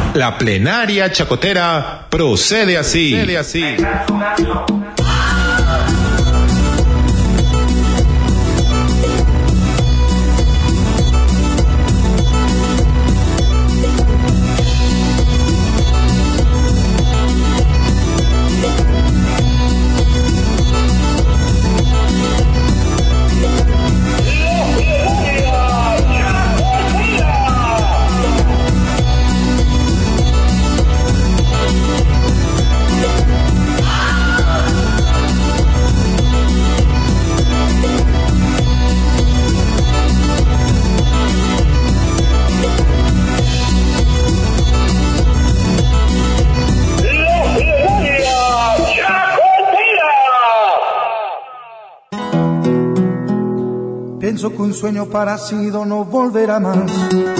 La plenaria chacotera procede así. Pienso que un sueño parecido no volverá más.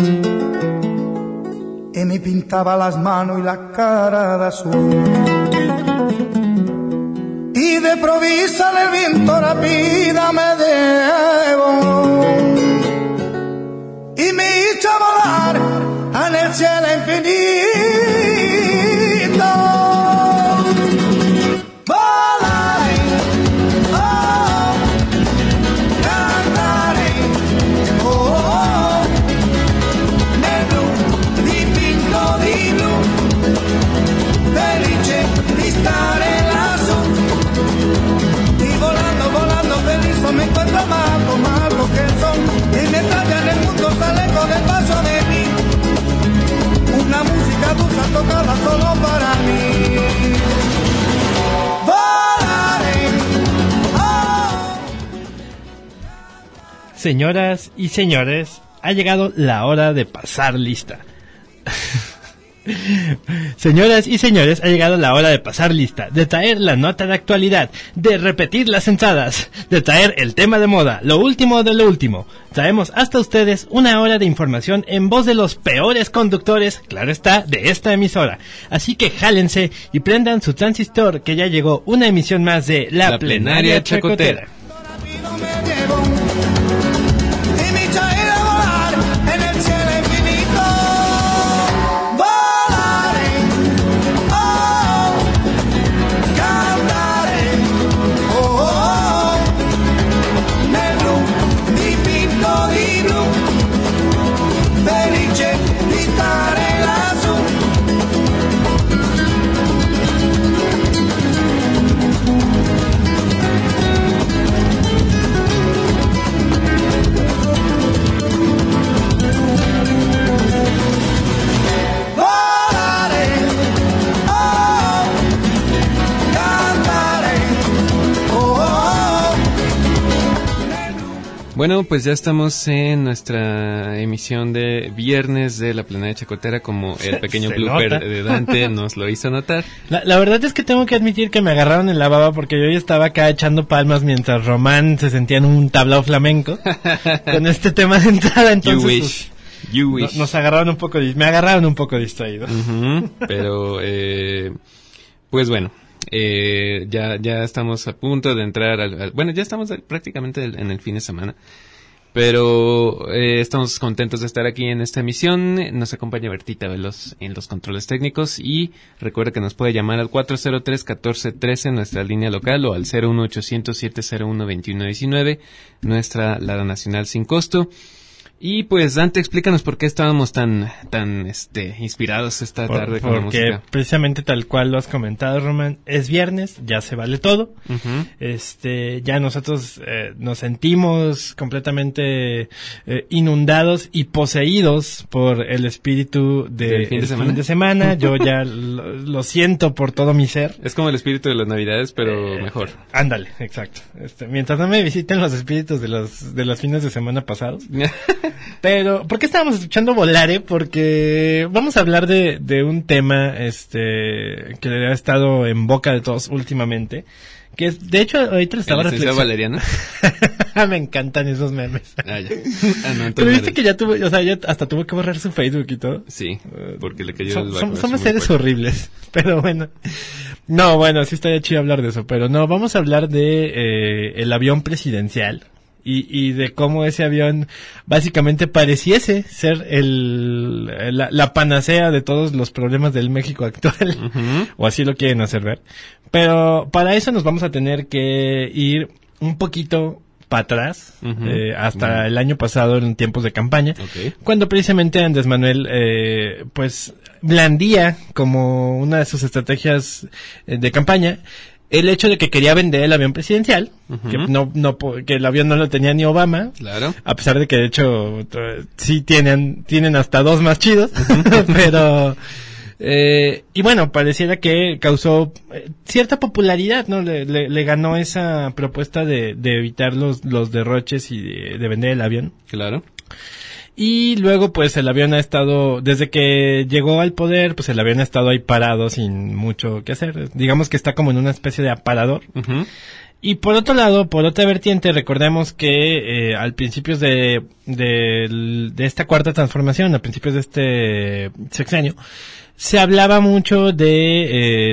Y me pintaba las manos y la cara de azul. Y de provisa el viento rápida me llevó. Y me hizo volar en el cielo infinito. Me encuentro más lo que son. Y mientras ya en el mundo sale con el paso de mí. Una música dulce tocada solo para mí. Volaré. Oh. Señoras y señores, ha llegado la hora de pasar lista. Señoras y señores, ha llegado la hora de pasar lista, de traer la nota de actualidad, de repetir las entradas, de traer el tema de moda, lo último de lo último. Traemos hasta ustedes una hora de información en voz de los peores conductores, claro está, de esta emisora. Así que jálense y prendan su transistor, que ya llegó una emisión más de La Plenaria Chacotera. Bueno, pues ya estamos en nuestra emisión de viernes de La Plenaria Chacotera, como el pequeño blooper nota de Dante nos lo hizo notar. La verdad es que tengo que admitir que me agarraron en la baba, porque yo ya estaba acá echando palmas mientras Román se sentía en un tablao flamenco con este tema de entrada. Entonces, You wish. Nos agarraron me agarraron un poco distraído. Pero, pues bueno. Ya estamos a punto de entrar bueno, ya estamos prácticamente en el fin de semana, pero estamos contentos de estar aquí en esta emisión. Nos acompaña Bertita Veloz en los controles técnicos, y recuerda que nos puede llamar al 403-1413, nuestra línea local, o al 01807-012119, nuestra Lada Nacional sin costo. Y pues, Dante, explícanos por qué estábamos tan inspirados esta tarde con la música. Porque precisamente tal cual lo has comentado, Román, es viernes, ya se vale todo. Ya nosotros nos sentimos completamente inundados y poseídos por el espíritu del fin de semana. Yo ya lo siento por todo mi ser. Es como el espíritu de las Navidades, pero mejor. Ándale, exacto. Mientras no me visiten los espíritus de los fines de semana pasados. Pero, ¿por qué estábamos escuchando Volare? Porque vamos a hablar de un tema que ha estado en boca de todos últimamente, que es, de hecho, ahorita lo estaba reflexionando. Valeriana? Me encantan esos memes. Ya. Pero viste que ya hasta tuvo que borrar su Facebook y todo. Sí, porque le cayó el backlash. Somos seres horribles, pero bueno. No, bueno, sí estaría chido hablar de eso, pero no, vamos a hablar de el avión presidencial y de cómo ese avión básicamente pareciese ser la panacea de todos los problemas del México actual, o así lo quieren hacer ver. Pero para eso nos vamos a tener que ir un poquito para atrás, hasta el año pasado en tiempos de campaña, cuando precisamente Andrés Manuel pues blandía como una de sus estrategias de campaña el hecho de que quería vender el avión presidencial, que el avión no lo tenía ni Obama, claro, a pesar de que de hecho sí tienen hasta dos más chidos, pero y bueno, pareciera que causó cierta popularidad, ¿no? Le ganó esa propuesta de evitar los derroches y de vender el avión. Claro. Y luego, pues, el avión ha estado, desde que llegó al poder, pues el avión ha estado ahí parado sin mucho que hacer. Digamos que está como en una especie de aparador. Y por otro lado, por otra vertiente, recordemos que al principios de esta cuarta transformación, a principios de este sexenio, se hablaba mucho de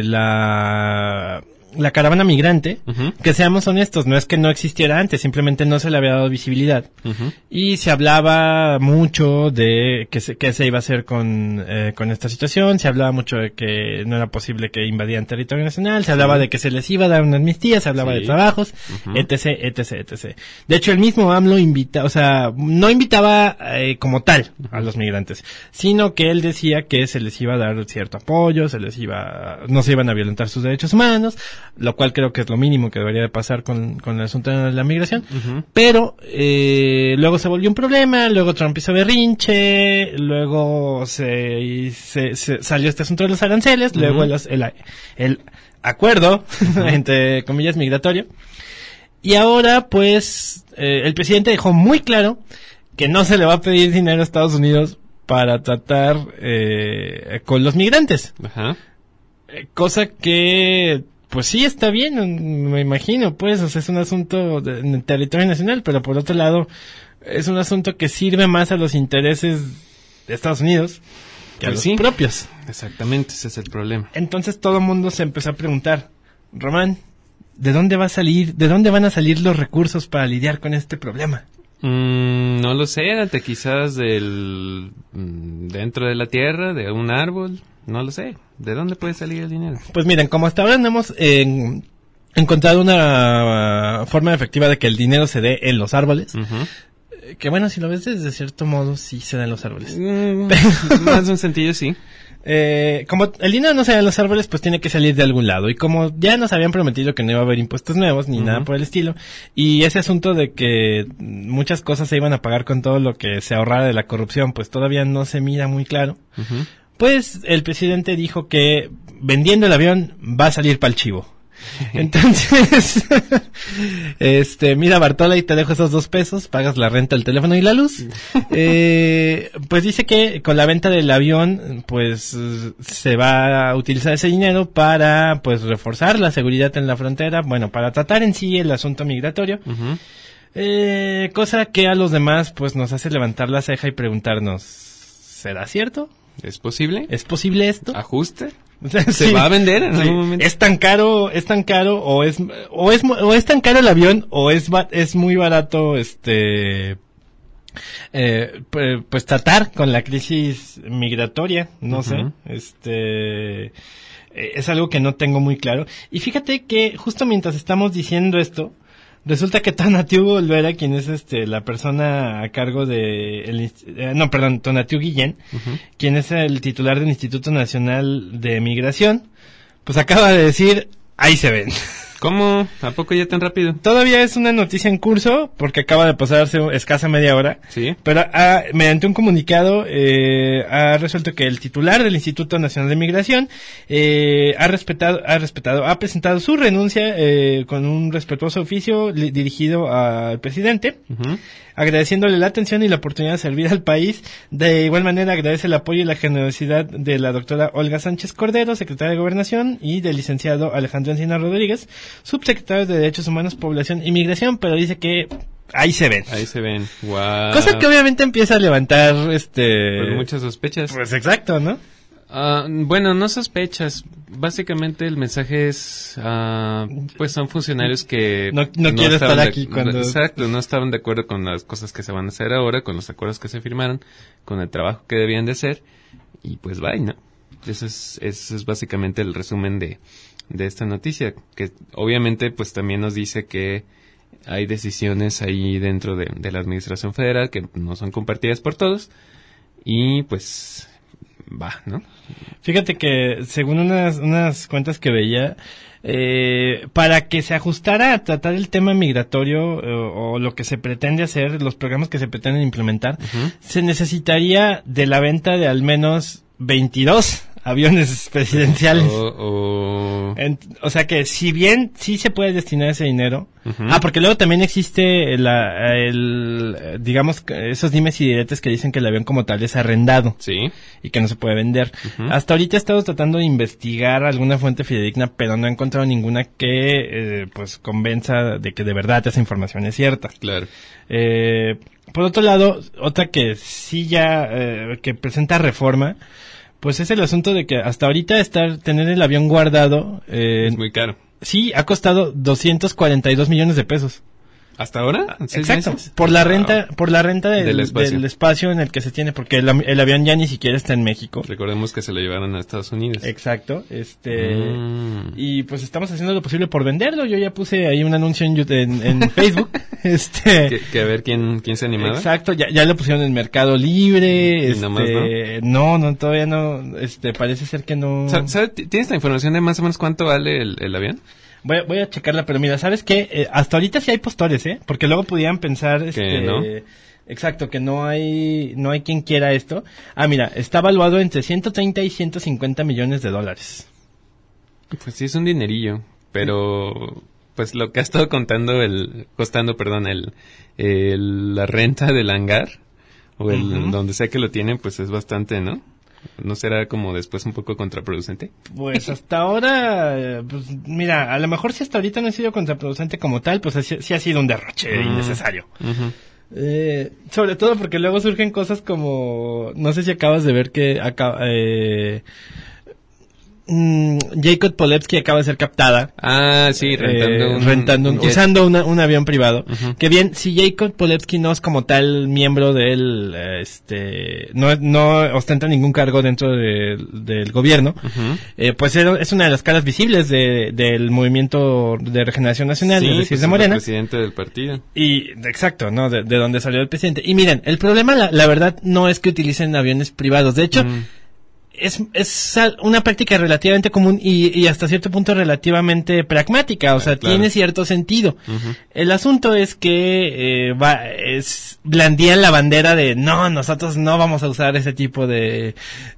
la caravana migrante, que seamos honestos, no es que no existiera antes, simplemente no se le había dado visibilidad. Y se hablaba mucho de qué se iba a hacer con esta situación, se hablaba mucho de que no era posible que invadieran territorio nacional, se hablaba de que se les iba a dar una amnistía, se hablaba de trabajos, etc. De hecho, el mismo AMLO no invitaba como tal a los migrantes, sino que él decía que se les iba a dar cierto apoyo, no se iban a violentar sus derechos humanos, lo cual creo que es lo mínimo que debería de pasar con el asunto de la migración, pero luego se volvió un problema, luego Trump hizo berrinche, luego se salió este asunto de los aranceles, luego el acuerdo, entre comillas, migratorio, y ahora pues el presidente dejó muy claro que no se le va a pedir dinero a Estados Unidos para tratar con los migrantes. Cosa que pues sí está bien, me imagino, pues, o sea, es un asunto en territorio nacional, pero por otro lado es un asunto que sirve más a los intereses de Estados Unidos que a los propios. Exactamente, ese es el problema. Entonces todo el mundo se empezó a preguntar, Román, ¿de dónde van a salir los recursos para lidiar con este problema? No lo sé, quizás dentro de la tierra, de un árbol. No lo sé. ¿De dónde puede salir el dinero? Pues miren, como hasta ahora no hemos encontrado una forma efectiva de que el dinero se dé en los árboles, que bueno, si lo ves desde cierto modo, sí se da en los árboles. Más de un sentido, sí. Como el dinero no se da en los árboles, pues tiene que salir de algún lado. Y como ya nos habían prometido que no iba a haber impuestos nuevos, ni nada por el estilo, y ese asunto de que muchas cosas se iban a pagar con todo lo que se ahorrara de la corrupción, pues todavía no se mira muy claro. Pues el presidente dijo que vendiendo el avión va a salir pa'l chivo. Entonces, mira, Bartola, y te dejo esos $2, pagas la renta, el teléfono y la luz. Pues dice que con la venta del avión, pues se va a utilizar ese dinero para, pues, reforzar la seguridad en la frontera, bueno, para tratar en sí el asunto migratorio. Cosa que a los demás, pues, nos hace levantar la ceja y preguntarnos, ¿será cierto? ¿Es posible? ¿Es posible esto? ¿Ajuste? ¿Se va a vender en algún momento? ¿Es tan caro o es tan caro el avión o es muy barato pues tratar con la crisis migratoria? No sé. Es algo que no tengo muy claro. Y fíjate que justo mientras estamos diciendo esto, resulta que Tonatiuh Olvera, quien es la persona a cargo de Tonatiuh Guillén, quien es el titular del Instituto Nacional de Migración, pues acaba de decir, ahí se ven. ¿Cómo? ¿A poco ya tan rápido? Todavía es una noticia en curso, porque acaba de pasar hace escasa media hora. Sí. Pero mediante un comunicado, ha resuelto que el titular del Instituto Nacional de Migración, ha presentado su renuncia, con un respetuoso oficio dirigido al presidente, agradeciéndole la atención y la oportunidad de servir al país. De igual manera agradece el apoyo y la generosidad de la doctora Olga Sánchez Cordero, secretaria de Gobernación, y del licenciado Alejandro Encina Rodríguez, subsecretario de Derechos Humanos, Población y Migración, pero dice que ahí se ven. Ahí se ven. Wow. Cosa que obviamente empieza a levantar pues muchas sospechas. Pues exacto, ¿no? Bueno, no sospechas. básicamente el mensaje es, pues son funcionarios que no quiero estar aquí cuando... Exacto, no estaban de acuerdo con las cosas que se van a hacer ahora, con los acuerdos que se firmaron, con el trabajo que debían de hacer, y pues bye, ¿no? Eso es básicamente el resumen de esta noticia, que obviamente pues también nos dice que hay decisiones ahí dentro de la administración federal que no son compartidas por todos, y pues va, ¿no? Fíjate que según unas cuentas que veía, para que se ajustara a tratar el tema migratorio o lo que se pretende hacer, los programas que se pretenden implementar, se necesitaría de la venta de al menos 22 aviones presidenciales. O sea que si bien sí se puede destinar ese dinero, porque luego también existe digamos, esos dimes y diretes que dicen que el avión como tal es arrendado, sí, y que no se puede vender. Hasta ahorita he estado tratando de investigar alguna fuente fidedigna, pero no he encontrado ninguna que pues convenza de que de verdad esa información es cierta. Claro. Por otro lado, otra que sí ya que presenta reforma, pues es el asunto de que hasta ahorita tener el avión guardado es muy caro. Sí, ha costado 242 millones de pesos. ¿Hasta ahora? Exacto. ¿Meses? Por la renta del espacio en el que se tiene, porque el avión ya ni siquiera está en México. Recordemos que se lo llevaron a Estados Unidos. Exacto. Y pues estamos haciendo lo posible por venderlo. Yo ya puse ahí un anuncio en Facebook. Que a ver quién se animaba. Exacto. Ya lo pusieron en Mercado Libre. ¿Y nomás no, todavía no. Parece ser que no. ¿Tienes la información de más o menos cuánto vale el avión? Voy a checarla, pero mira, ¿sabes qué? Hasta ahorita sí hay postores, porque luego pudieran pensar, que no. Exacto, que no hay quien quiera esto. Mira, está valuado entre 130 y 150 millones de dólares. Pues sí, es un dinerillo, pero pues lo que ha estado costando, la renta del hangar, o donde sea que lo tienen, pues es bastante, ¿no? ¿No será como después un poco contraproducente? Pues hasta ahora, pues mira, a lo mejor si hasta ahorita no ha sido contraproducente como tal, pues sí ha sido un derroche innecesario. Sobre todo porque luego surgen cosas como, no sé si acabas de ver que Jacob Polewski acaba de ser captada. Sí, usando un avión privado. Que bien, si Jacob Polewski no es como tal miembro del, no ostenta ningún cargo dentro del gobierno, pues es una de las caras visibles del movimiento de regeneración nacional, sí, es decir, pues de Morena. El presidente del partido. Y, exacto, ¿no? De donde salió el presidente. Y miren, el problema, la verdad, no es que utilicen aviones privados. De hecho, es una práctica relativamente común y hasta cierto punto relativamente pragmática, o sea, claro, tiene cierto sentido. El asunto es que blandían la bandera de no, nosotros no vamos a usar ese tipo de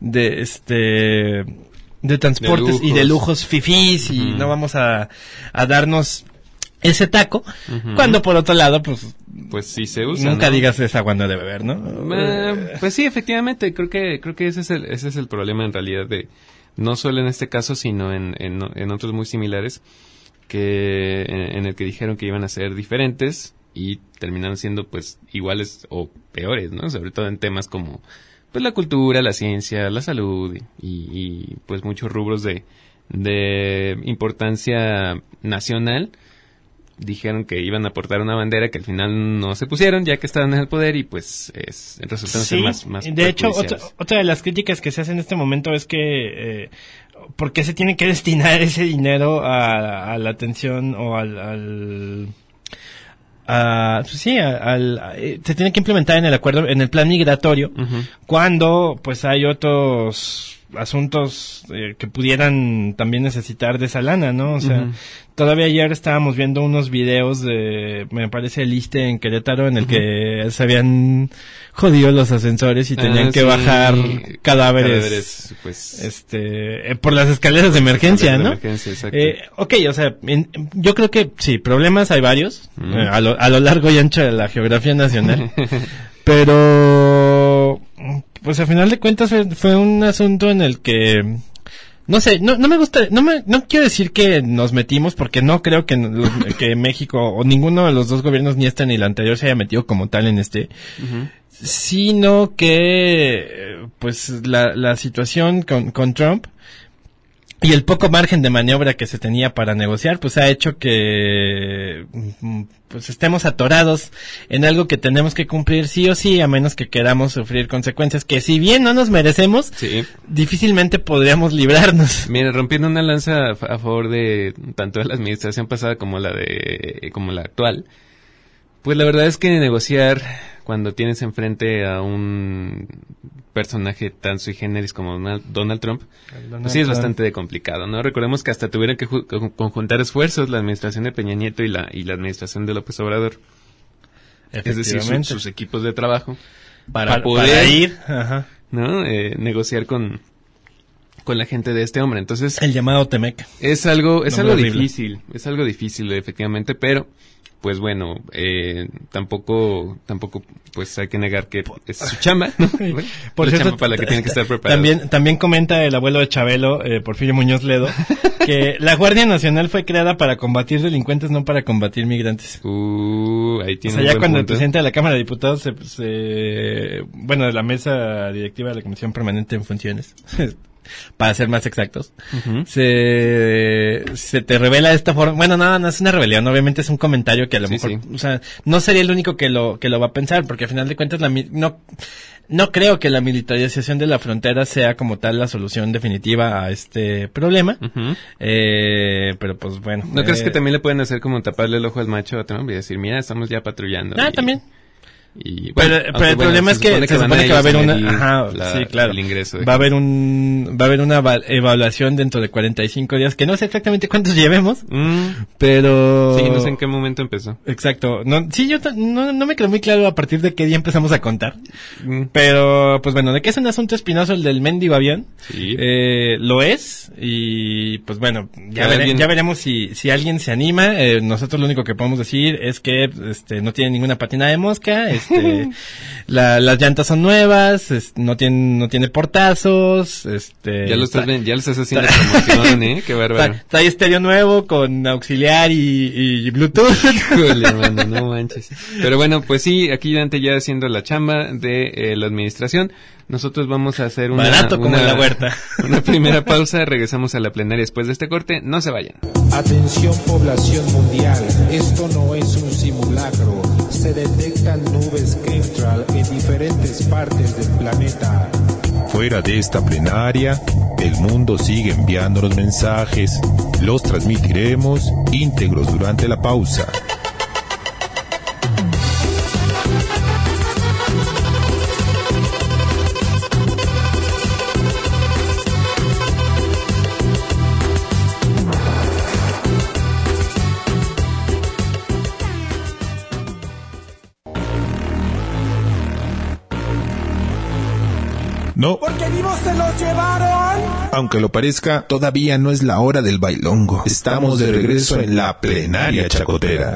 transportes y de lujos fifís y no vamos a darnos ese taco, cuando por otro lado, pues sí se usa. Nunca digas esa agua no de beber, ¿no? Pues sí, efectivamente, creo que ese es el problema en realidad no solo en este caso, sino en otros muy similares, que en el que dijeron que iban a ser diferentes y terminaron siendo pues iguales o peores, ¿no? Sobre todo en temas como pues la cultura, la ciencia, la salud y pues muchos rubros de importancia nacional. Dijeron que iban a portar una bandera que al final no se pusieron ya que estaban en el poder y pues resultan ser más de hecho otra de las críticas que se hace en este momento es que ¿por qué se tiene que destinar ese dinero a la atención o se tiene que implementar en el acuerdo, en el plan migratorio, cuando pues hay otros asuntos que pudieran también necesitar de esa lana, ¿no? O sea, todavía ayer estábamos viendo unos videos me parece el ISSSTE en Querétaro, en el que se habían jodido los ascensores y tenían que bajar cadáveres pues, por las escaleras de emergencia, ¿no? O sea, yo creo que sí, problemas hay varios, a lo largo y ancho de la geografía nacional, pero pues a final de cuentas fue un asunto en el que no sé, no me gusta, no quiero decir que nos metimos, porque no creo que México o ninguno de los dos gobiernos, ni este ni el anterior, se haya metido como tal en sino que pues la situación con Trump y el poco margen de maniobra que se tenía para negociar, pues ha hecho que pues estemos atorados en algo que tenemos que cumplir sí o sí, a menos que queramos sufrir consecuencias que si bien no nos merecemos, Sí. difícilmente podríamos librarnos. Mira, rompiendo una lanza a favor de tanto de la administración pasada como la actual. Pues la verdad es que negociar cuando tienes enfrente a un personaje tan sui generis como Donald Trump, pues sí es bastante complicado, ¿no? Recordemos que hasta tuvieron que conjuntar esfuerzos la administración de Peña Nieto y la administración de López Obrador. Es decir, sus equipos de trabajo para poder ir, ajá, ¿no? Negociar con la gente de este hombre. Entonces, el llamado Temec. es algo difícil, efectivamente, pero pues bueno, tampoco pues hay que negar que es su chamba, ¿no? Por la cierto, chamba para la que tiene que estar preparado. También comenta el abuelo de Chabelo, Porfirio Muñoz Ledo, que la Guardia Nacional fue creada para combatir delincuentes, no para combatir migrantes. Ahí O tiene sea, un ya buen cuando el punto. presidente de la Cámara de Diputados bueno, de la mesa directiva de la Comisión Permanente en Funciones, para ser más exactos, Ujú. se te revela de esta forma. Bueno, no es una rebelión, obviamente es un comentario que a lo Sí, mejor, sí. o sea, no sería el único que lo va a pensar, porque al final de cuentas no creo que la militarización de la frontera sea como tal la solución definitiva a este problema. Ujú. Pero pues bueno. ¿No crees que también le pueden hacer como taparle el ojo al macho a Trump y decir, mira, estamos ya patrullando? También. Y bueno, Pero aunque, el problema es que se supone que va a haber una, sí, claro, el ingreso de va a haber una evaluación dentro de 45 días, que no sé exactamente cuántos llevemos, pero Sí, no sé en qué momento empezó. exacto, no me quedó muy claro a partir de qué día empezamos a contar, Mm. pero pues bueno, de que es un asunto espinoso el del mendigo avión, Sí. lo es, y pues bueno, ya Alguien- veremos si alguien se anima. Nosotros lo único que podemos decir es que no tiene ninguna patina de mosca, las llantas son nuevas, no tiene portazos, Ya lo estás haciendo promoción, qué bárbaro. Trae estéreo nuevo con auxiliar y Bluetooth. Híjole, hermano, no manches. Pero bueno, pues sí, aquí Dante ya haciendo la chamba de la administración. Nosotros vamos a hacer Barato como en la huerta. una primera pausa, regresamos a la plenaria después de este corte, no se vayan. Atención población mundial, esto no es un simulacro. Se detectan nubes chemtrail en diferentes partes del planeta. Fuera de esta plenaria, el mundo sigue enviando los mensajes. Los transmitiremos íntegros durante la pausa. No, Porque vivos se los llevaron. aunque lo parezca, todavía no es la hora del bailongo. Estamos de regreso en la plenaria chacotera.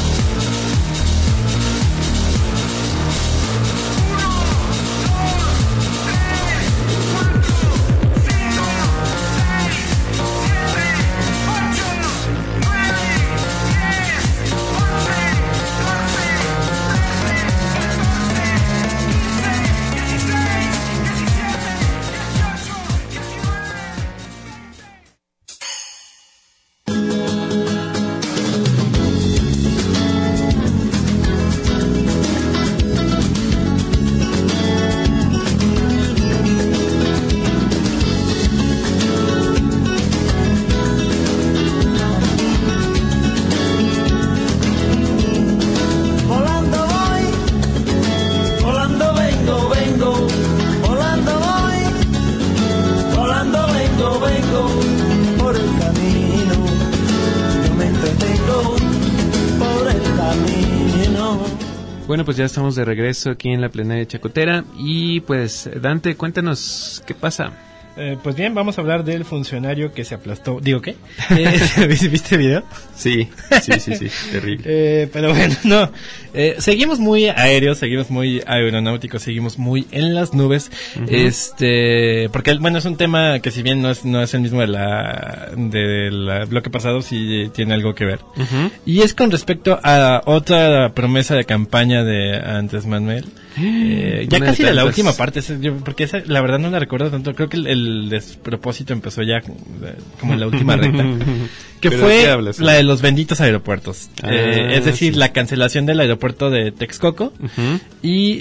Volando voy, volando vengo, volando voy, volando vengo, por el camino, yo me entretengo, por el camino. Bueno, pues ya estamos de regreso aquí en la plenaria chacotera y pues Dante, cuéntanos qué pasa. Pues bien, vamos a hablar del funcionario que se aplastó. ¿Digo qué? ¿Viste el video? Sí, terrible. Pero bueno, no. Seguimos muy aéreos, seguimos muy aeronáuticos, seguimos muy en las nubes. Ujú. Porque bueno, es un tema que si bien no es el mismo del bloque pasado, sí tiene algo que ver. Ujú. Y es con respecto a otra promesa de campaña de Andrés Manuel. Ya Una casi de la tantas. última parte, porque esa, la verdad no la recuerdo tanto. Creo que el despropósito empezó ya como en la última recta, que ¿Pero fue qué hablas? la de los benditos aeropuertos. Es decir, sí. la cancelación del aeropuerto de Texcoco Ujú. y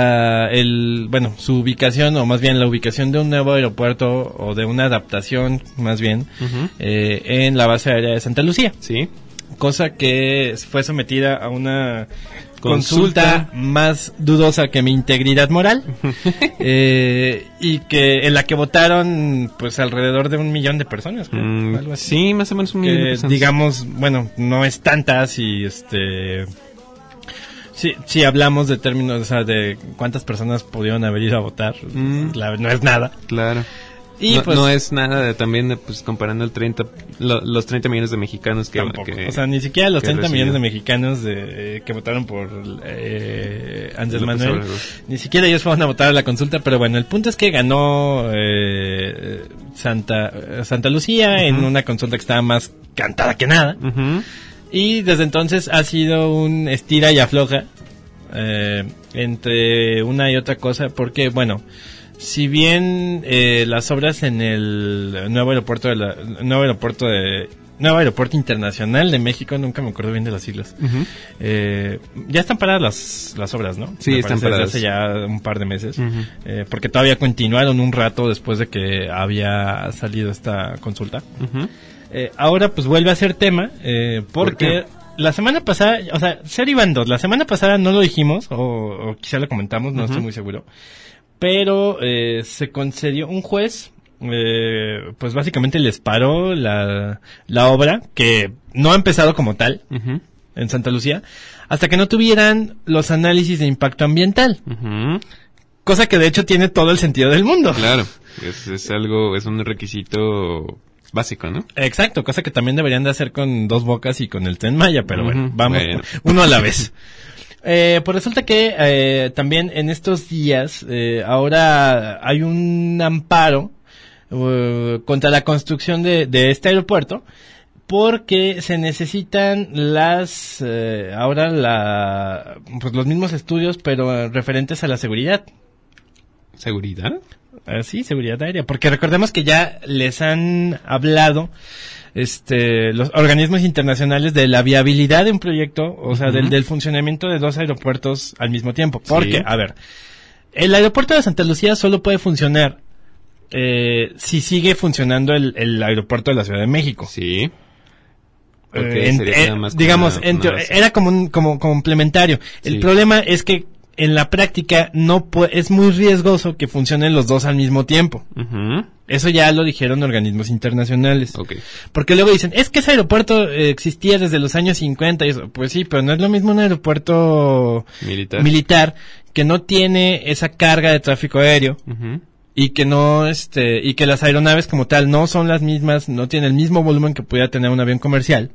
su ubicación, o más bien la ubicación de un nuevo aeropuerto o de una adaptación, más bien, Ujú. en la base aérea de Santa Lucía. Sí. Cosa que fue sometida a una Consulta. consulta más dudosa que mi integridad moral, y que en la que votaron pues alrededor de 1 millón de personas, creo, algo así. Sí, más o menos 1 millón de Que personas. digamos, bueno, no es tantas y si hablamos de términos, o sea, de cuántas personas pudieron haber ido a votar, no es nada. Claro. Y no, pues no es nada también pues comparando los 30 millones de mexicanos que... tampoco. O sea, ni siquiera los que 30 millones de recibieron. mexicanos que votaron por Andrés López Manuel, Obrador. ni siquiera ellos fueron a votar a la consulta, pero bueno, el punto es que ganó Santa Lucía en una consulta que estaba más cantada que nada, Ujú. y desde entonces ha sido un estira y afloja entre una y otra cosa, porque bueno, si bien las obras en el nuevo aeropuerto Nuevo Aeropuerto Internacional de México, nunca me acuerdo bien de las siglas, Ujú. ya están paradas las obras, ¿no? Sí, Me están parece paradas. desde hace ya un par de meses, Ujú. porque todavía continuaron un rato después de que había salido esta consulta. Ujú. Ahora pues vuelve a ser tema, porque qué? la semana pasada, o sea, ser iban dos, la semana pasada no lo dijimos, o quizá lo comentamos, no estoy muy seguro, pero se concedió un juez, pues básicamente les paró la obra, que no ha empezado como tal Ujú. en Santa Lucía, hasta que no tuvieran los análisis de impacto ambiental, Ujú. cosa que de hecho tiene todo el sentido del mundo. Claro, es un requisito básico, ¿no? Exacto, cosa que también deberían de hacer con Dos Bocas y con el Tren Maya, pero bueno, Ujú, vamos bueno. uno a la vez. Pues resulta que también en estos días ahora hay un amparo contra la construcción de este aeropuerto, porque se necesitan pues los mismos estudios, pero referentes a la seguridad. ¿Seguridad? Sí, seguridad aérea, porque recordemos que ya les han hablado los organismos internacionales de la viabilidad de un proyecto, o sea, del funcionamiento de 2 aeropuertos al mismo tiempo. Porque, Sí. a ver, el aeropuerto de Santa Lucía solo puede funcionar si sigue funcionando el aeropuerto de la Ciudad de México. Sí. Porque sería nada más digamos, una base. era como complementario. El Sí. problema es que en la práctica es muy riesgoso que funcionen los dos al mismo tiempo. Ujú. Eso ya lo dijeron organismos internacionales. Ok. Porque luego dicen, es que ese aeropuerto existía desde los años 50 y eso. Pues sí, pero no es lo mismo un aeropuerto militar que no tiene esa carga de tráfico aéreo Ujú. y que no y que las aeronaves como tal no son las mismas, no tienen el mismo volumen que pudiera tener un avión comercial.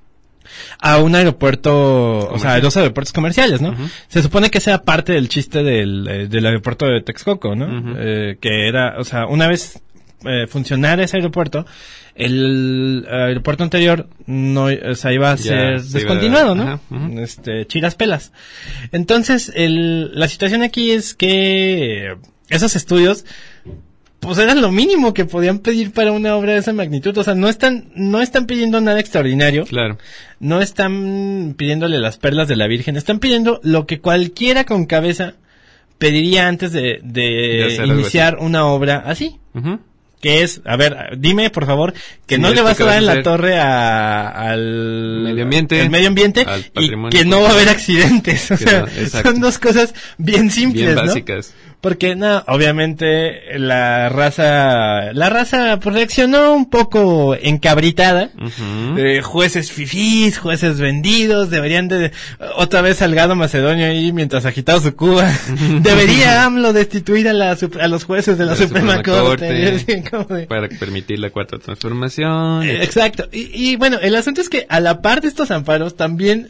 A un aeropuerto, o sea, a 2 aeropuertos comerciales, ¿no? Ujú. Se supone que sea parte del chiste del aeropuerto de Texcoco, ¿no? Ujú. Que era, o sea, una vez funcionara ese aeropuerto, el aeropuerto anterior no, o sea, iba a Ya, ser se descontinuado, iba- ¿no? ajá, ujú. Chiras pelas. Entonces, la situación aquí es que esos estudios pues era lo mínimo que podían pedir para una obra de esa magnitud. O sea, no están pidiendo nada extraordinario. Claro. No están pidiéndole las perlas de la Virgen. Están pidiendo lo que cualquiera con cabeza pediría antes de hacer algo iniciar una obra así. Ujú. Que es, a ver, dime por favor, que Sí, no le esto vas que a dar en vas a la hacer torre al medio ambiente, al medio ambiente al y patrimonio que no va a cultural. haber accidentes. O Que sea, no, exacto. son dos cosas bien simples, Bien ¿no? básicas. Porque no, obviamente la raza pues reaccionó un poco encabritada. Ujú. Jueces fifís, jueces vendidos, deberían de otra vez Salgado Macedonio ahí mientras agitaba su cuba. Debería AMLO destituir a los jueces de la Suprema Corte. Así como de- Para permitir la cuarta transformación. Exacto. Y bueno, el asunto es que a la par de estos amparos también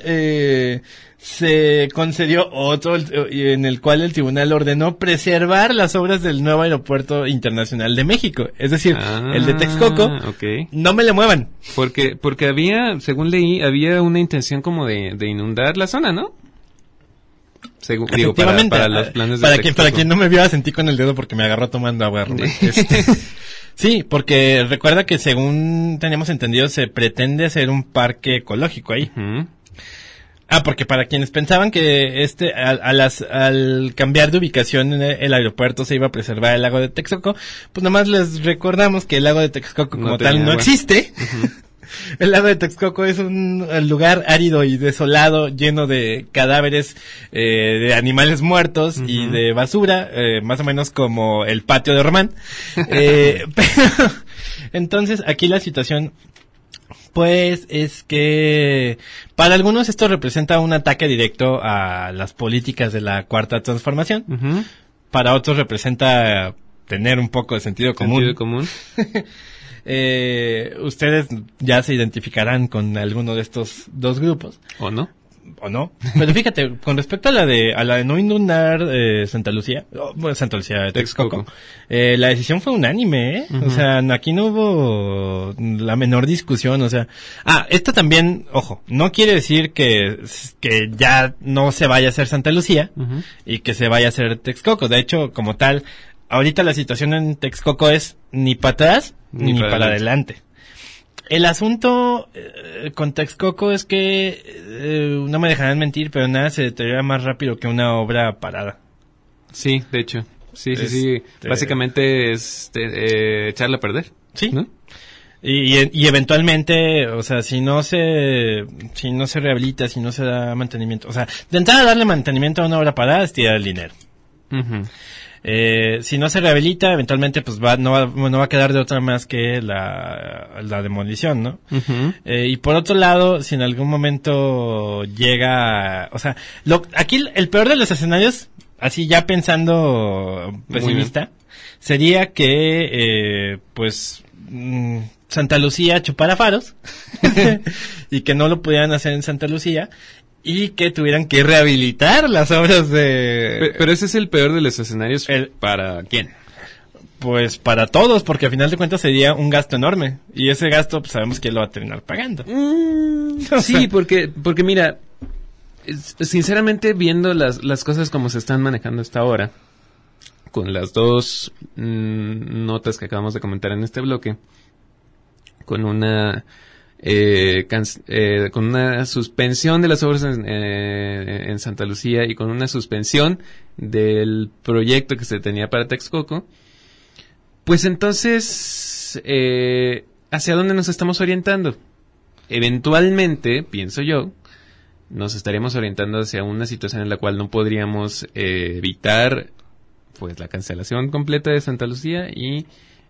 se concedió otro en el cual el tribunal ordenó preservar las obras del nuevo aeropuerto internacional de México. Es decir, el de Texcoco, Okay. no me le muevan. Porque había, según leí, había una intención como de inundar la zona, ¿no? Digo, para los planes de Texcoco. Para quien no me vio, sentí con el dedo porque me agarró tomando agua, Rubén. Sí, porque recuerda que según teníamos entendido se pretende hacer un parque ecológico ahí. Uh-huh. Porque para quienes pensaban que al cambiar de ubicación en el aeropuerto se iba a preservar el lago de Texcoco, pues nomás les recordamos que el lago de Texcoco como tal no existe. Uh-huh. El lago de Texcoco es un lugar árido y desolado, lleno de cadáveres de animales muertos uh-huh. y de basura, más o menos como el patio de Román. Pero, entonces, aquí la situación, pues, es que para algunos esto representa un ataque directo a las políticas de la Cuarta Transformación. Uh-huh. Para otros representa tener un poco de sentido común. Ustedes ya se identificarán con alguno de estos dos grupos. ¿O no? Pero fíjate, con respecto a la de no inundar Santa Lucía de Texcoco, la decisión fue unánime, uh-huh. O sea, aquí no hubo la menor discusión, o sea, esto también, ojo, no quiere decir que ya no se vaya a hacer Santa Lucía uh-huh. y que se vaya a hacer Texcoco. De hecho, como tal, ahorita la situación en Texcoco es ni para atrás ni para adelante. El asunto con Texcoco es que, no me dejarán mentir, pero nada se deteriora más rápido que una obra parada. Sí, de hecho. Sí. Básicamente es echarla a perder. Sí. ¿No? Y eventualmente, o sea, si no se rehabilita, si no se da mantenimiento, o sea, de entrada darle mantenimiento a una obra parada es tirar el dinero. Uh-huh. Si no se rehabilita, eventualmente pues no va a quedar de otra más que la demolición, ¿no? Uh-huh. Y por otro lado, si en algún momento llega, o sea, aquí el peor de los escenarios, así ya pensando pesimista, sería que Santa Lucía chupara faros y que no lo pudieran hacer en Santa Lucía. Y que tuvieran que rehabilitar las obras de... Pero ese es el peor de los escenarios. ¿Para quién? Pues para todos, porque al final de cuentas sería un gasto enorme. Y ese gasto, pues sabemos que lo va a terminar pagando. Sí, porque mira, sinceramente viendo las cosas como se están manejando hasta ahora, con las dos notas que acabamos de comentar en este bloque, con una suspensión de las obras en Santa Lucía y con una suspensión del proyecto que se tenía para Texcoco, pues entonces, ¿hacia dónde nos estamos orientando? Eventualmente, pienso yo, nos estaríamos orientando hacia una situación en la cual no podríamos evitar pues la cancelación completa de Santa Lucía y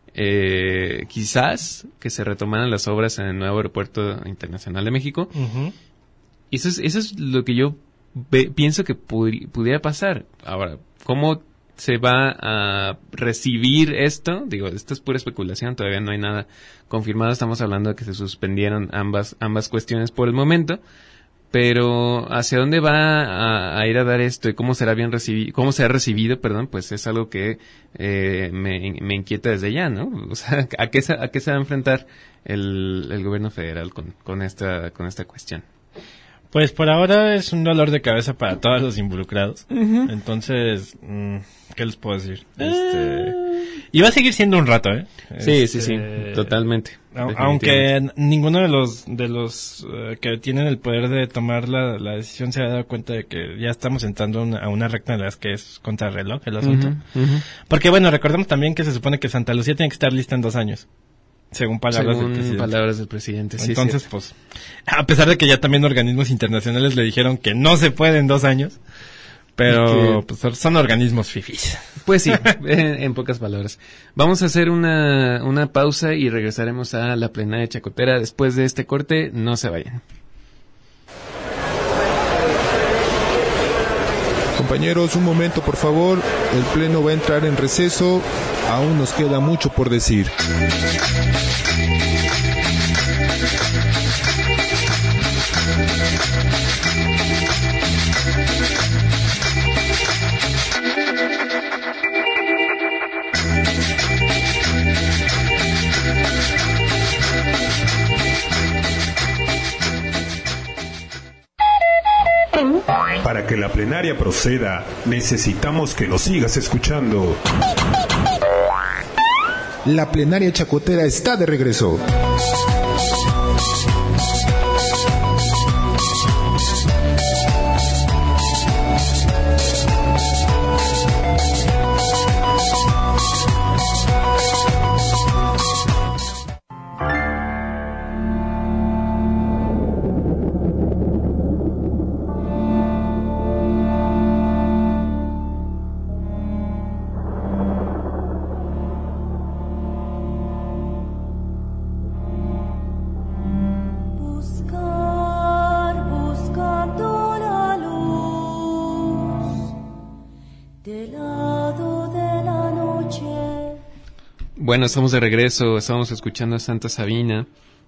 quizás que se retomaran las obras en el nuevo aeropuerto internacional de México. Uh-huh. Eso es lo que yo pienso que pudiera pasar. Ahora, ¿cómo se va a recibir esto? Digo, esto es pura especulación, todavía no hay nada confirmado. Estamos hablando de que se suspendieron ambas cuestiones por el momento. Pero hacia dónde va a ir a dar esto y cómo será recibido, pues es algo que me inquieta desde ya, ¿no? O sea, ¿a qué se va a enfrentar el gobierno federal con esta cuestión? Pues por ahora es un dolor de cabeza para todos los involucrados. Uh-huh. Entonces, ¿qué les puedo decir? Y va a seguir siendo un rato, ¿eh? Sí, totalmente. Aunque ninguno de los que tienen el poder de tomar la decisión se ha dado cuenta de que ya estamos entrando a una recta en las que es contrarreloj el asunto. Uh-huh, uh-huh. Porque bueno, recordemos también que se supone que Santa Lucía tiene que estar lista en 2 años. Según palabras del presidente. Sí, entonces, pues, a pesar de que ya también organismos internacionales le dijeron que no se puede en 2 años, pero pues son organismos fifís. Pues sí, en pocas palabras. Vamos a hacer una pausa y regresaremos a la plenaria chacotera después de este corte. No se vayan. Compañeros, un momento por favor, el pleno va a entrar en receso, aún nos queda mucho por decir. Para Para que la plenaria proceda, necesitamos que nos sigas escuchando. La plenaria chacotera está de regreso. Bueno, estamos de regreso, estamos escuchando a Santa Sabina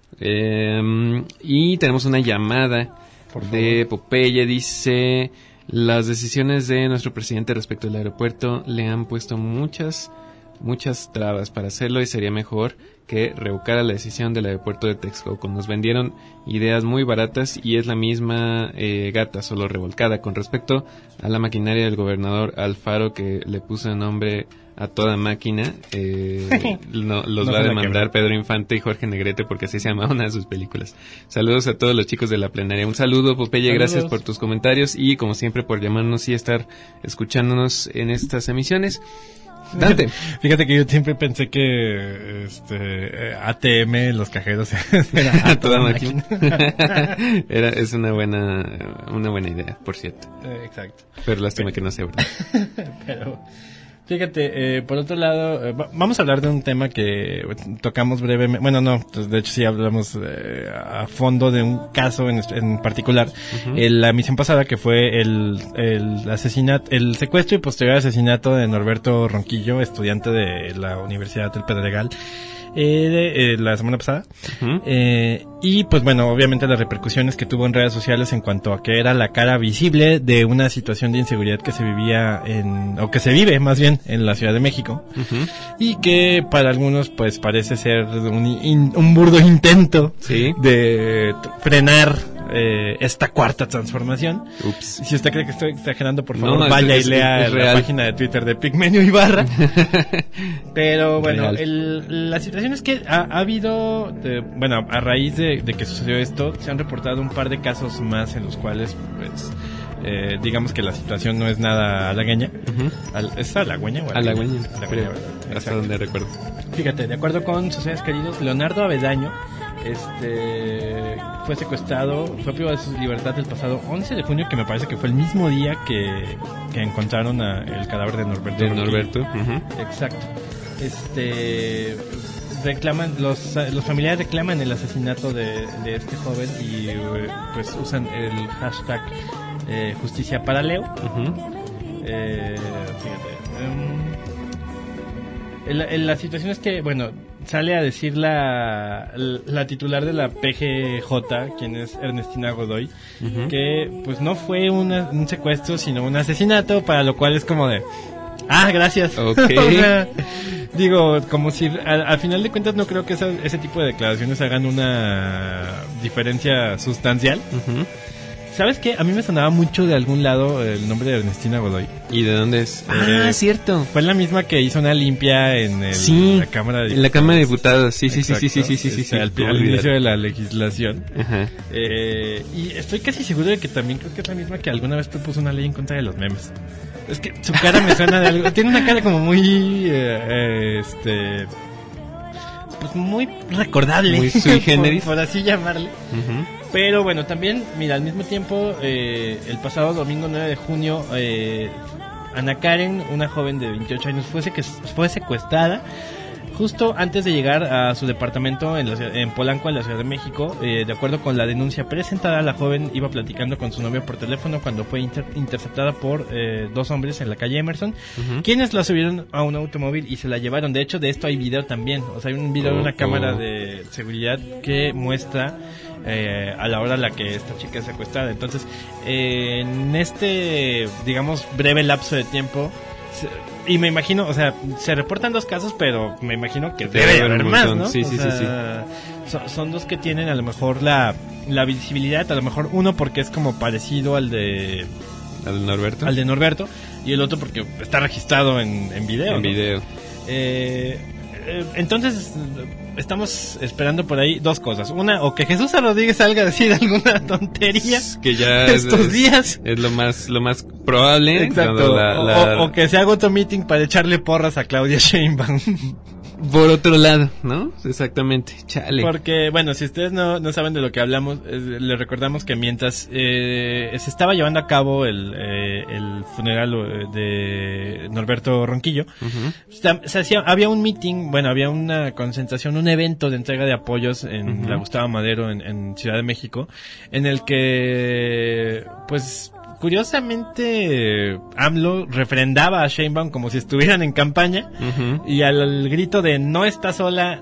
y tenemos una llamada de Popeye. Dice: las decisiones de nuestro presidente respecto al aeropuerto le han puesto muchas trabas para hacerlo, y sería mejor que revocara la decisión del aeropuerto de Texcoco. Nos vendieron ideas muy baratas y es la misma gata, solo revolcada. Con respecto a la maquinaria del gobernador Alfaro, que le puso el nombre a toda máquina, los va a demandar Pedro Infante y Jorge Negrete, porque así se llama una de sus películas. Saludos a todos los chicos de la plenaria. Un saludo, Popeye. Saludos. Gracias por tus comentarios y, como siempre, por llamarnos y estar escuchándonos en estas emisiones. Dante. Fíjate que yo siempre pensé que ATM, los cajeros, era a toda máquina. Es una buena idea, por cierto. Exacto. Pero lástima que no sea verdad. Pero fíjate, por otro lado, vamos a hablar de un tema que tocamos brevemente. Bueno, no, de hecho sí hablamos a fondo de un caso en particular. Uh-huh. La emisión pasada, que fue el asesinato, el secuestro y posterior asesinato de Norberto Ronquillo, estudiante de la Universidad del Pedregal, la semana pasada. Uh-huh. Y pues bueno, obviamente las repercusiones que tuvo en redes sociales en cuanto a que era la cara visible de una situación de inseguridad que se vivía o que se vive más bien en la Ciudad de México. Uh-huh. Y que para algunos pues parece ser un burdo intento, ¿sí?, de frenar esta cuarta transformación. Ups. Si usted cree que estoy exagerando, por favor, vaya y lea la página de Twitter de Pigmenio Ibarra. Pero bueno, la situación es que ha habido, a raíz de que sucedió esto, se han reportado un par de casos más en los cuales, pues, digamos que la situación no es nada halagüeña. Uh-huh. ¿Es halagüeña o halagüeña? Hasta donde recuerdo. Fíjate, de acuerdo con sus seres queridos, Leonardo Avedaño fue secuestrado, fue privado de su libertad el pasado 11 de junio, que me parece que fue el mismo día que encontraron el cadáver de Norberto. Uh-huh. Exacto. Reclaman, los familiares reclaman el asesinato de este joven y pues usan el hashtag Justicia para Leo. Uh-huh. Fíjate, la situación es que, bueno, sale a decir la titular de la PGJ, quien es Ernestina Godoy, uh-huh, que pues no fue un secuestro, sino un asesinato, para lo cual es como de... gracias. Okay. O sea, digo, como si al final de cuentas no creo que ese tipo de declaraciones hagan una diferencia sustancial. Uh-huh. ¿Sabes qué? A mí me sonaba mucho de algún lado el nombre de Ernestina Godoy. ¿Y de dónde es? Cierto. Fue la misma que hizo una limpia en la Cámara de Diputados. En la Cámara de Diputados, sí. Al inicio de la legislación. Ajá. Y estoy casi seguro de que también creo que es la misma que alguna vez propuso una ley en contra de los memes. Es que su cara me suena de algo. Tiene una cara como muy... pues muy recordable. Muy sui generis. por así llamarle. Uh-huh. Pero bueno, también, mira, al mismo tiempo, el pasado domingo 9 de junio, Ana Karen, una joven de 28 años, fue secuestrada justo antes de llegar a su departamento en Polanco, en la Ciudad de México. De acuerdo con la denuncia presentada, la joven iba platicando con su novio por teléfono cuando fue interceptada por dos hombres en la calle Emerson, uh-huh, quienes la subieron a un automóvil y se la llevaron. De hecho, de esto hay video también. O sea, hay un video de una cámara de seguridad que muestra a la hora a la que esta chica es secuestrada. Entonces, en este, digamos, breve lapso de tiempo... Y me imagino, o sea, se reportan dos casos, pero me imagino que debe haber más, ¿no? Sí. Son dos que tienen a lo mejor la visibilidad, a lo mejor uno porque es como parecido al de al Norberto. Al de Norberto, y el otro porque está registrado en video. En ¿no? video. Entonces estamos esperando por ahí dos cosas. Una, o que Jesús Rodríguez salga a decir alguna tontería Que ya estos días. Es lo más probable. Exacto. O que se haga otro meeting para echarle porras a Claudia Sheinbaum. Por otro lado, ¿no? Exactamente, chale. Porque, bueno, si ustedes no saben de lo que hablamos, les recordamos que mientras se estaba llevando a cabo el funeral de Norberto Ronquillo, había un meeting, bueno, había una concentración, un evento de entrega de apoyos en la Gustavo Madero en Ciudad de México, en el que, pues, curiosamente, AMLO refrendaba a Sheinbaum como si estuvieran en campaña, y al grito de no está sola,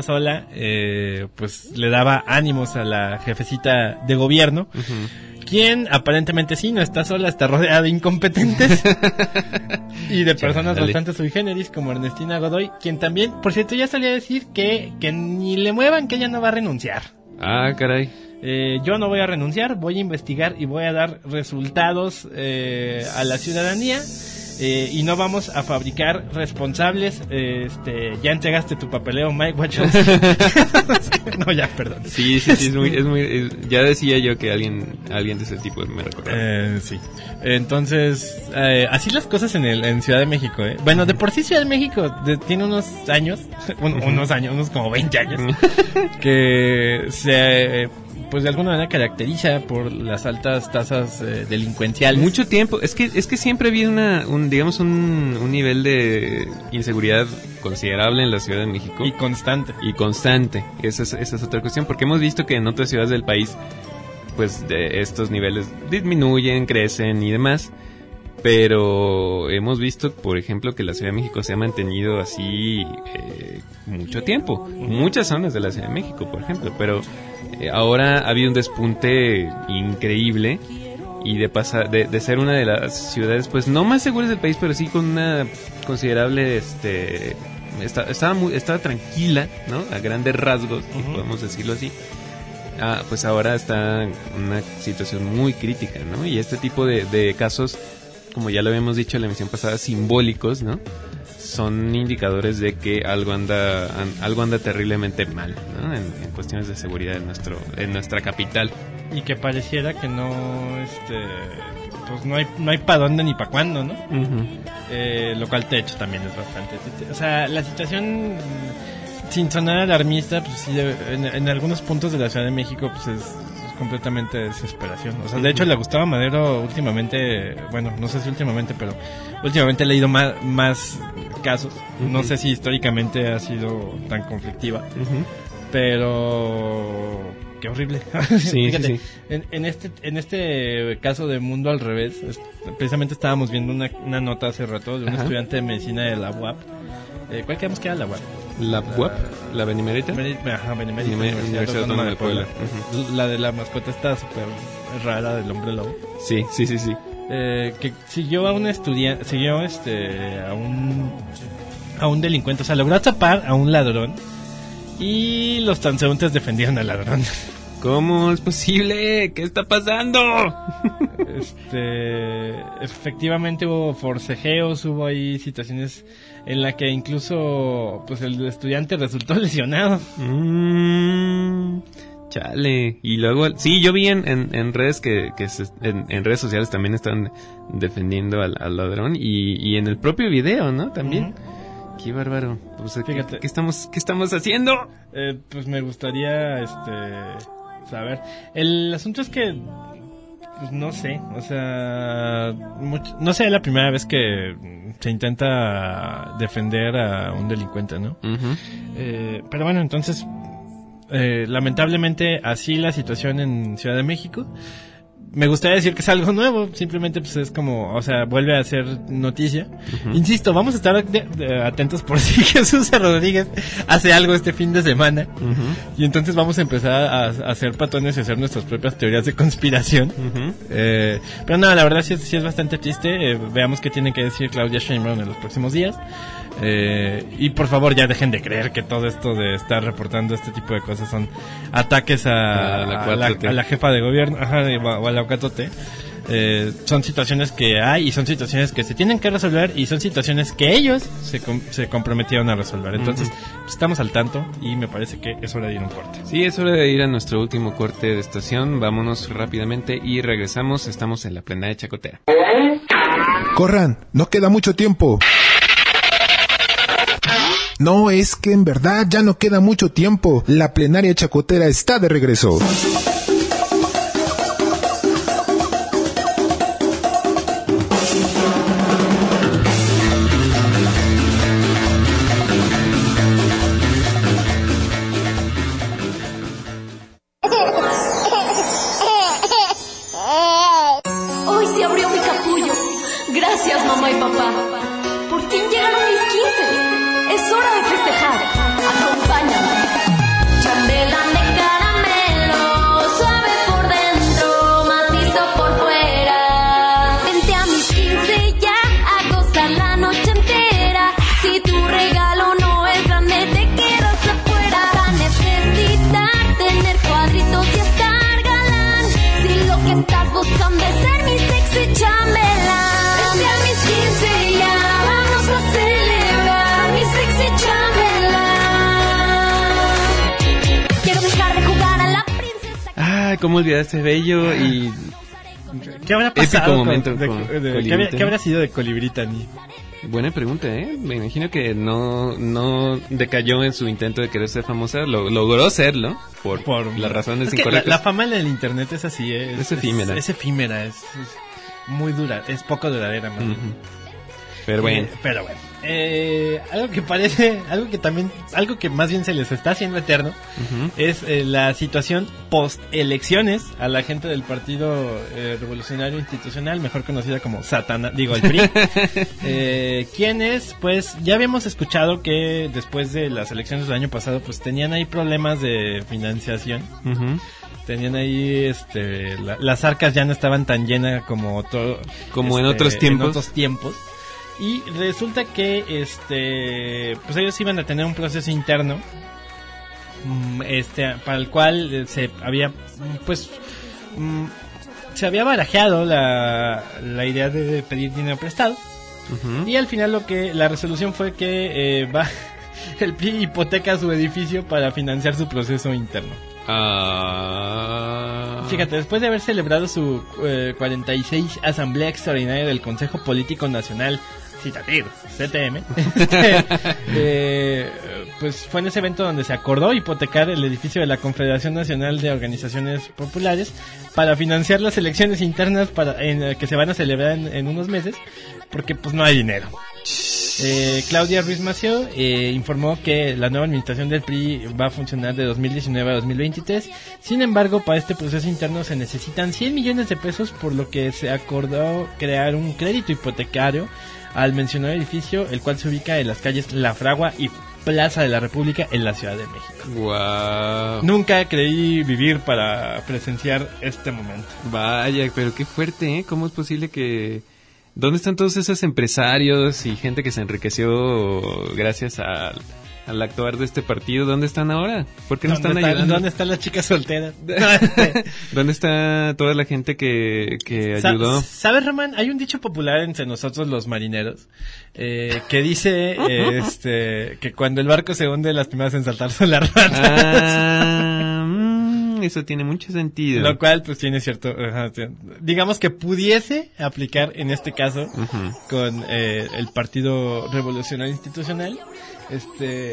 pues le daba ánimos a la jefecita de gobierno, quien aparentemente sí, no está sola, está rodeada de incompetentes y de personas bastante sui generis como Ernestina Godoy, quien también, por cierto, ya salía a decir que ni le muevan, que ella no va a renunciar. Ah, caray. Yo no voy a renunciar, voy a investigar y voy a dar resultados a la ciudadanía, y no vamos a fabricar responsables. Ya entregaste tu papeleo, Mike Wachowski. No, ya, perdón. Sí, es muy ya decía yo que alguien de ese tipo me recordaba. Sí. Entonces, así las cosas en Ciudad de México, Bueno, de por sí Ciudad de México tiene unos años, unos como 20 años, que pues de alguna manera caracteriza por las altas tasas delincuenciales. Mucho tiempo. Es que siempre había un nivel de inseguridad considerable en la Ciudad de México. Y constante. Esa es otra cuestión, porque hemos visto que en otras ciudades del país, pues de estos niveles disminuyen, crecen y demás. Pero hemos visto, por ejemplo, que la Ciudad de México se ha mantenido así mucho tiempo. Muchas zonas de la Ciudad de México, por ejemplo. Pero ahora ha habido un despunte increíble. Y de pasar de ser una de las ciudades, pues no más seguras del país, pero sí con una considerable... estaba tranquila, ¿no? A grandes rasgos, podemos decirlo así. Pues ahora está en una situación muy crítica, ¿no? Y este tipo de casos, como ya lo habíamos dicho en la emisión pasada, simbólicos, ¿no? Son indicadores de que algo anda terriblemente mal, ¿no? En cuestiones de seguridad en nuestra capital. Y que pareciera que no, pues no hay para dónde ni para cuándo, ¿no? Lo cual de hecho también es bastante triste. O sea, la situación, sin sonar alarmista, pues sí, en algunos puntos de la Ciudad de México, pues es completamente desesperación. O sea, de hecho, la Gustavo Madero últimamente, bueno, no sé si últimamente, pero últimamente he leído más casos. No sé si históricamente ha sido tan conflictiva, pero qué horrible. Sí, fíjate, sí. En este caso de Mundo al Revés, precisamente estábamos viendo una nota hace rato de un estudiante de medicina de la UAP. ¿Cuál quedamos que era la UAP? ¿La UAP? ¿La Benemérita? Benemérita. Universidad Autónoma de Puebla. La de la mascota está súper rara, del hombre lobo. Sí. Que siguió a un estudiante, a un delincuente, o sea, logró atrapar a un ladrón y los transeúntes defendieron al ladrón. ¿Cómo es posible? ¿Qué está pasando? Efectivamente hubo forcejeos, hubo ahí situaciones en la que incluso pues el estudiante resultó lesionado. Chale. Y luego, sí, yo vi en redes en redes sociales también están defendiendo al ladrón y en el propio video, ¿no? También. Qué bárbaro. Pues, fíjate. ¿Qué estamos haciendo? Pues me gustaría saber. El asunto es que pues no sé, o sea, no sé, la primera vez que se intenta defender a un delincuente, ¿no? Pero bueno, entonces lamentablemente así la situación en Ciudad de México. Me gustaría decir que es algo nuevo, simplemente pues es como, o sea, vuelve a ser noticia. Insisto, vamos a estar atentos por si Jesús Rodríguez hace algo este fin de semana. Y entonces vamos a empezar a hacer patrones y hacer nuestras propias teorías de conspiración. Pero no, la verdad sí es bastante triste. Veamos qué tiene que decir Claudia Sheinbaum en los próximos días. Y por favor ya dejen de creer que todo esto de estar reportando este tipo de cosas son ataques a la jefa de gobierno, o a la 4T. son situaciones que hay y son situaciones que se tienen que resolver y son situaciones que ellos se comprometieron a resolver. Entonces, pues, estamos al tanto y me parece que es hora de ir a un corte. Sí, es hora de ir a nuestro último corte de estación. Vámonos rápidamente y regresamos. Estamos en la plenaria chacotera. Corran, no queda mucho tiempo. No, es que en verdad ya no queda mucho tiempo. La plenaria chacotera está de regreso. Hoy se abrió mi capullo. Gracias, mamá y papá. Por fin llegaron mis 15. Es hora de festejar. Acompáñame. Chambelán de caramelo, suave por dentro, macizo por fuera. Vente a mis 15 ya a gozar la noche entera. Si tu regalo no es grande, te quedas afuera. Vas a necesitar tener cuadritos y estar galán. Si lo que estás buscando es ser mi sexy chambelán. Vente a mis 15 ya, vamos a celebrar mi sexy chambelán. Quiero dejar de jugar a la princesa. Ah, cómo olvidar ese bello y ¿Qué habrá pasado épico momento con con ¿qué habrá sido de Colibrí, Tani? buena pregunta, ¿eh? Me imagino que no decayó en su intento de querer ser famosa. Logró serlo por las razones es que incorrectas. la fama en el internet es así, Es efímera. Es efímera, es muy dura, es poco duradera, man. Ujú. Pero bueno. Pero bueno. Algo que más bien se les está haciendo eterno, es la situación post elecciones a la gente del Partido Revolucionario Institucional, mejor conocida como Satanás, digo el PRI, quienes pues ya habíamos escuchado que después de las elecciones del año pasado pues tenían ahí problemas de financiación. Tenían ahí las arcas ya no estaban tan llenas como en otros tiempos. Y resulta que pues ellos iban a tener un proceso interno para el cual se había barajeado la idea de pedir dinero prestado. Y al final la resolución fue que el PRI hipoteca su edificio para financiar su proceso interno. Fíjate, después de haber celebrado su 46 Asamblea Extraordinaria del Consejo Político Nacional, citativo, CTM, pues fue en ese evento donde se acordó hipotecar el edificio de la Confederación Nacional de Organizaciones Populares para financiar las elecciones internas que se van a celebrar en unos meses, porque pues no hay dinero. Claudia Ruiz Massieu informó que la nueva administración del PRI va a funcionar de 2019 a 2023. Sin embargo, para este proceso interno se necesitan 100 millones de pesos, por lo que se acordó crear un crédito hipotecario al mencionado edificio, el cual se ubica en las calles La Fragua y Plaza de la República en la Ciudad de México. Wow. Nunca creí vivir para presenciar este momento. Vaya, pero qué fuerte, ¿eh? ¿Cómo es posible que... ¿Dónde están todos esos empresarios y gente que se enriqueció gracias al actuar de este partido? ¿Dónde están ahora? ¿Por qué no están ayudando? ¿Dónde están las chicas solteras? ¿Dónde está toda la gente que ayudó? ¿Sabes, Román? Hay un dicho popular entre nosotros los marineros que dice que cuando el barco se hunde, las primeras en saltar son las ratas. Eso tiene mucho sentido. Lo cual pues tiene cierto, digamos que pudiese aplicar en este caso con el Partido Revolucionario Institucional. Es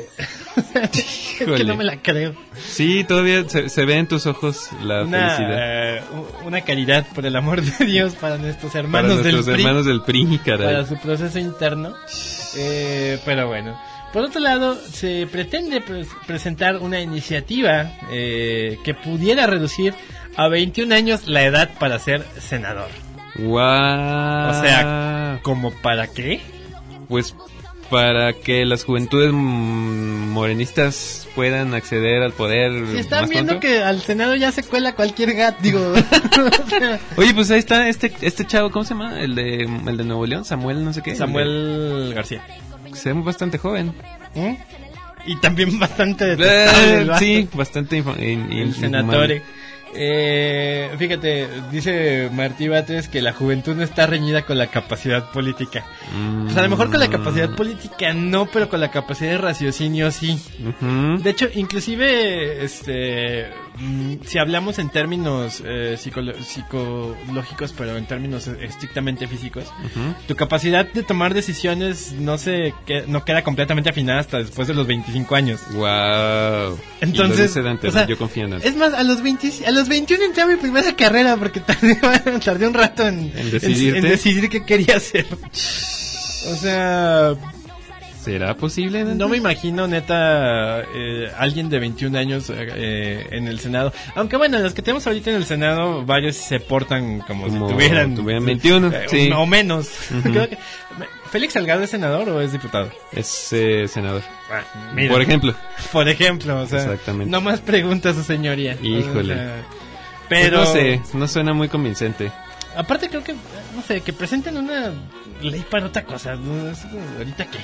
que no me la creo. Sí, todavía se ve en tus ojos la felicidad. Una caridad, por el amor de Dios, para nuestros hermanos del PRI, caray. Para su proceso interno. Pero bueno. Por otro lado, se pretende presentar una iniciativa que pudiera reducir a 21 años la edad para ser senador. ¡Wow! O sea, ¿como para qué? Pues para que las juventudes morenistas puedan acceder al poder. Si están más viendo pronto. que al Senado ya se cuela cualquier gato, digo. Oye, pues ahí está este chavo, ¿cómo se llama? El de Nuevo León, Samuel, no sé qué. Samuel García. Se ve bastante joven. Y también bastante detestable, sí, bastante el senatore. Fíjate, dice Martí Batres que la juventud no está reñida con la capacidad política. Pues a lo mejor con la capacidad política no, pero con la capacidad de raciocinio sí. De hecho, inclusive, si hablamos en términos psicológicos, pero en términos estrictamente físicos, tu capacidad de tomar decisiones no queda completamente afinada hasta después de los 25 años. Wow. Entonces, o sea, yo confío en es más, a los 21 entré a mi primera carrera porque tardé un rato en decidir qué quería hacer. O sea, ¿será posible? No me imagino, neta, alguien de 21 años en el Senado. Aunque bueno, los que tenemos ahorita en el Senado, varios se portan como si tuvieran 21, sí. O menos. Creo que, ¿Félix Salgado es senador o es diputado? Es senador. Mira, Por ejemplo, o sea, exactamente. No más preguntas, su señoría. Híjole. O sea, pero pues no sé, no suena muy convincente. Aparte creo que, no sé, que presenten una ley para otra cosa, ¿no? Es como, ¿ahorita qué?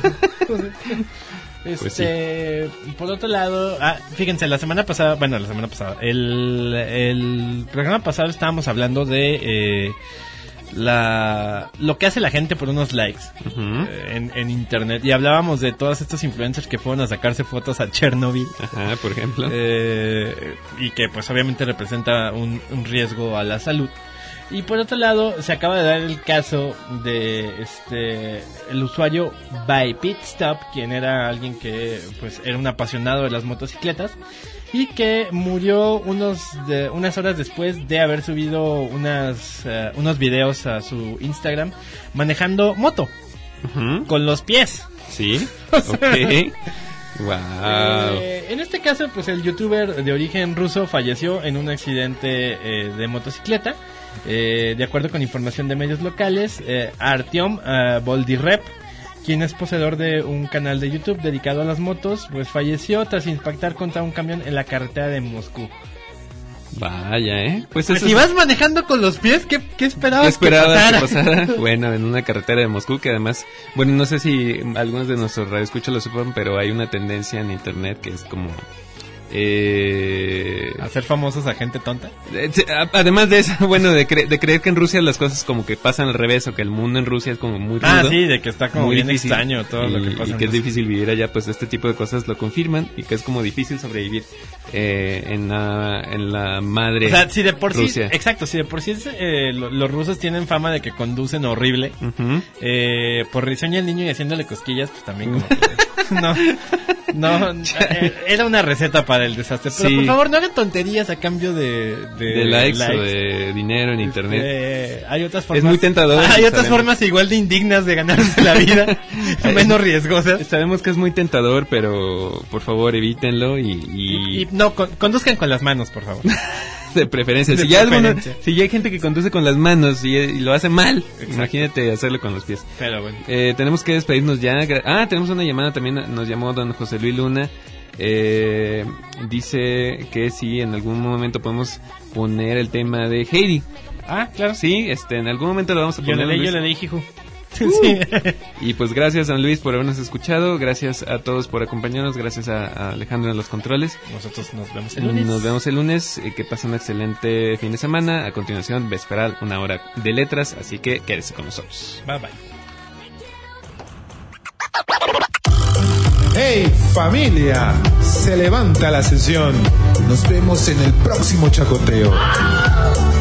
Pues sí. Por otro lado, fíjense, el programa pasado estábamos hablando de lo que hace la gente por unos likes en internet, y hablábamos de todos estos influencers que fueron a sacarse fotos a Chernobyl, por ejemplo, y que pues obviamente representa un riesgo a la salud. Y por otro lado, se acaba de dar el caso de el usuario By Pit Stop, quien era alguien que pues era un apasionado de las motocicletas y que murió unas horas después de haber subido unos videos a su Instagram manejando moto con los pies. Sí. Okay. Wow. En este caso, pues el youtuber de origen ruso falleció en un accidente de motocicleta. De acuerdo con información de medios locales, Artyom Boldyrev, quien es poseedor de un canal de YouTube dedicado a las motos, pues falleció tras impactar contra un camión en la carretera de Moscú. Vaya, pues si vas manejando con los pies, ¿qué esperabas que pasara? Bueno, en una carretera de Moscú, que además, bueno, no sé si algunos de nuestros radioescuchas lo supan, pero hay una tendencia en internet que es como hacer famosos a gente tonta. Además de eso, bueno, de creer que en Rusia las cosas como que pasan al revés, o que el mundo en Rusia es como muy rudo. Sí, de que está como muy bien difícil, extraño todo lo que pasa. Y que es difícil vivir allá, pues este tipo de cosas lo confirman, y que es como difícil sobrevivir en la madre. O sea, si de por Rusia. Sí, exacto, si de por sí los rusos tienen fama de que conducen horrible, por risueña el niño y haciéndole cosquillas, pues también como que, no, era una receta para el desastre. Pero por favor, no hagan tonterías a cambio de likes o de dinero en internet. Hay otras formas. Es muy tentador. Hay otras formas igual de indignas de ganarse la vida, menos riesgosas. Sabemos que es muy tentador, pero por favor evítenlo y no, conduzcan con las manos, por favor. De preferencia. Si ya hay gente que conduce con las manos y lo hace mal, imagínate hacerlo con los pies. Pero bueno. Tenemos que despedirnos ya. Tenemos una llamada también. Nos llamó don José Luis Luna. Dice que si en algún momento podemos poner el tema de Heidi. Claro. Sí, en algún momento lo vamos a poner. Yo le leí, Jiju. Sí. Y pues gracias, San Luis, por habernos escuchado. Gracias a todos por acompañarnos. Gracias a Alejandro en los controles. Nosotros nos vemos el lunes. Que pasen un excelente fin de semana. A continuación, vesperal, una hora de letras. Así que quédese con nosotros. Bye bye. ¡Hey, familia! Se levanta la sesión. Nos vemos en el próximo chacoteo.